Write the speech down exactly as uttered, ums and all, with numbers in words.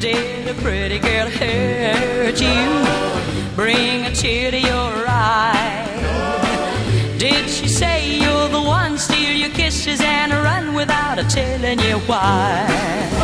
Did a pretty girl hurt you? Bring a tear to your eye? Did she say you're the one, steal your kisses and run without a telling you why?